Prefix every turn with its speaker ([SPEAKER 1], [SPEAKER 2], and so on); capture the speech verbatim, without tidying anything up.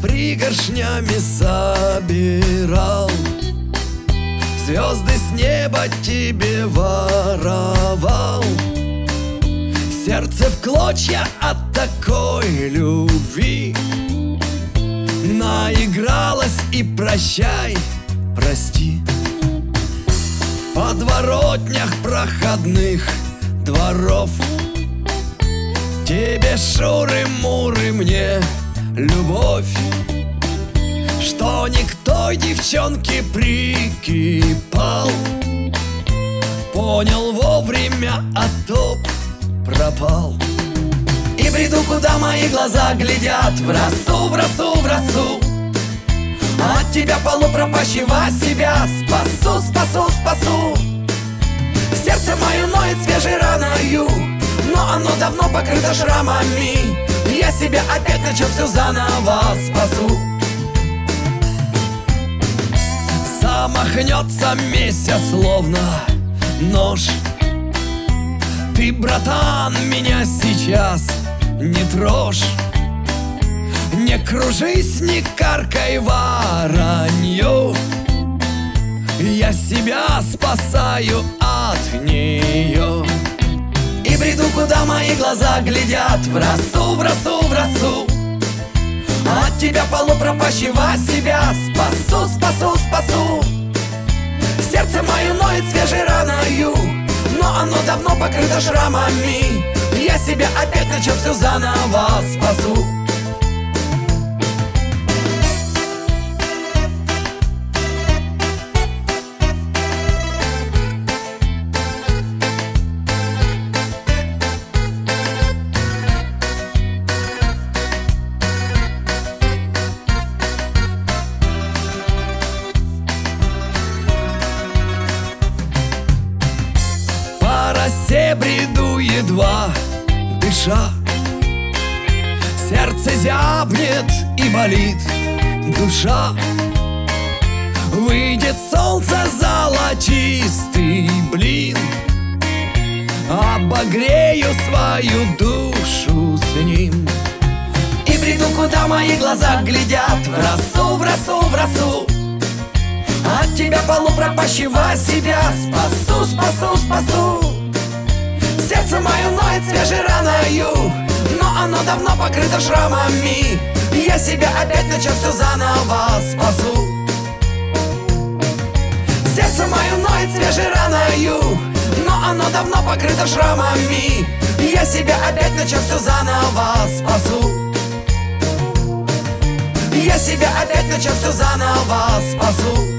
[SPEAKER 1] пригоршнями собирал, звезды с неба тебе воровал. Сердце в клочья от такой любви наигралась, и прощай, прости. В подворотнях проходных дворов тебе шуры-муры, мне любовь, что не к той девчонке прикипал. Понял вовремя, а то пропал. И бреду, куда мои глаза глядят, в росу, в росу, в росу. От тебя полупропащего себя спасу, спасу, спасу. Сердце мое ноет свежей раною, но оно давно покрыто шрамами. Я себя опять начал все заново спасу. Замахнется месяц, словно нож. Ты, братан, меня сейчас не трожь. Не кружись, не каркай воронью. Я себя спасаю от нее. И бреду, куда мои глаза глядят, в росу, в росу, в росу. От тебя полупропащего себя спасу, спасу, спасу. Сердце мое ноет свежей раною, но оно давно покрыто шрамами. Я себя опять начал все заново спасу. Все бреду, едва дыша. Сердце зябнет и болит душа. Выйдет солнце, золотистый блин. Обогрею свою душу с ним. И бреду, куда мои глаза глядят, в росу, в росу, в росу. От тебя полупропащего себя спасу, спасу, спасу. Сердце мое ноет свежей раною, но оно давно покрыто шрамами. Я себя опять начал все заново спасу. Сердце мое ноет свежей раною, но оно давно покрыто шрамами. Я себя опять начал все заново спасу. Я себя опять начал все заново спасу.